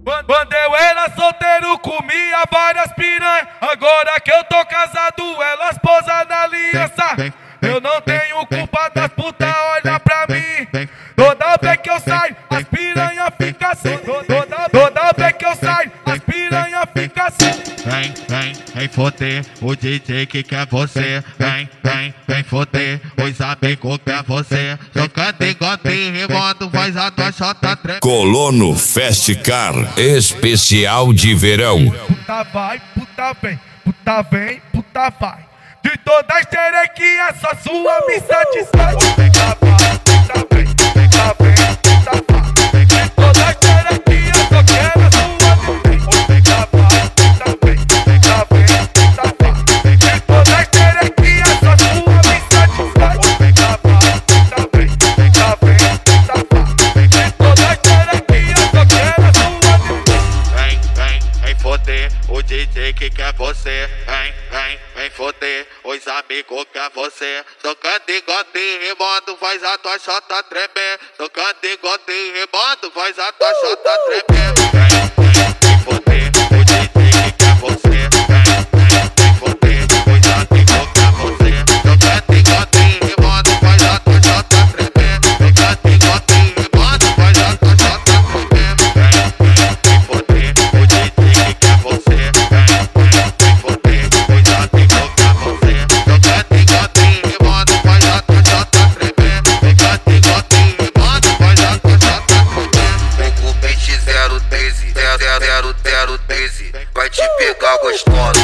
Quando eu era solteiro comia várias piranhas. Agora que eu tô casado elas posam na aliança. Eu não tenho culpa das putas, olha pra mim. Toda vez que eu saio as piranhas ficam assim. Toda vez que eu saio as piranhas ficam assim. Vem foder o DJ que quer você. Vem foder os amigos que quer você. Jogando igual remoto, faz a tua chota treme. Colono Fast Car especial de verão. Puta vai, puta vem, puta vem, puta vai. De todas as xerequinhas só sua me satisfaz. Puta vai, puta vem, puta vem, puta vai. De todas as xerequinhas só quero a sua me vem. Puta vai, puta vem, puta vem, puta vai. De todas as xerequinhas só sua me satisfaz. Puta vai, puta vem, puta vem, puta vai. De todas as xerequinhas só quero a sua me vem. Vem foder o DJ que quer você. Vem foder os amigos que quer você. Tocando igual remoto, faz a tua chota tremer. Tocando igual remoto, faz a tua chota tremer. Vem foder o DJ que quer você. Vem foder os amigos que quer você. Tocando igual remoto, faz a tua chota tremer. Tocando igual remoto, faz a tua chota tremer. Vem foder o DJ que quer você. Vem foder os amigos que quer você. Tocando igual remoto, faz a tua chota tremer. Tocando igual remoto, faz a tua chota tremer. Vem com o pente 013, 00013. Vai te pegar gostoso.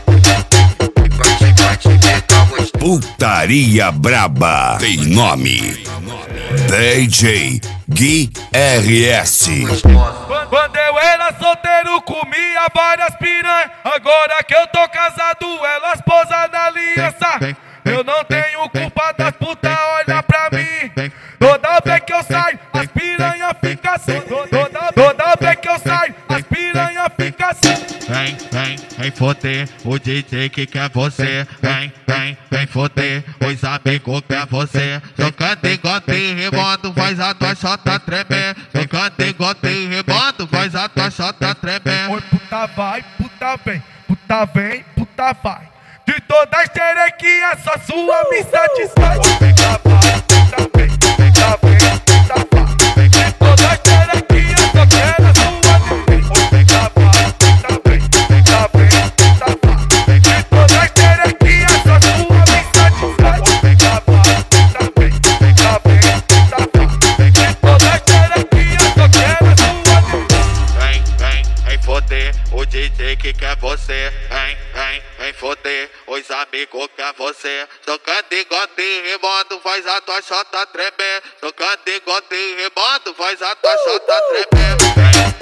Vai te pegar gostoso. Putaria Braba tem nome: DJ Gui RS. Quando eu era solteiro comia várias piranhas. Agora que eu tô casado elas posam na aliança. Eu não tenho culpa das putas, olha pra mim. Toda vez que eu saio as piranhas ficam assim. Toda vez que eu saio as piranhas ficam assim. Vem foder o DJ que quer você. Vem foder os amigos que quer você. Tocando igual remoto, faz a tua chota tremer. Tocando igual remoto, faz a tua chota tremer. Oi, puta vai, puta vem, puta vem, puta vai. De todas as xerequinhas só sua me satisfaz. Puta vai, puta vem, puta vem, puta vai. De todas as xerequinhas só quero a sua me vem. Puta vai, puta vem, puta vem, puta vai. De todas as xerequinhas só sua me satisfaz. Puta vai, puta vem, puta vem, puta vai. De todas as xerequinhas só quero a sua me vem. Vem foder o DJ que quer você. Vem foder os amigos que quer você. Tocando igual remoto, faz a tua chota tremer. Tocando igual remoto, faz a tua chota tremer.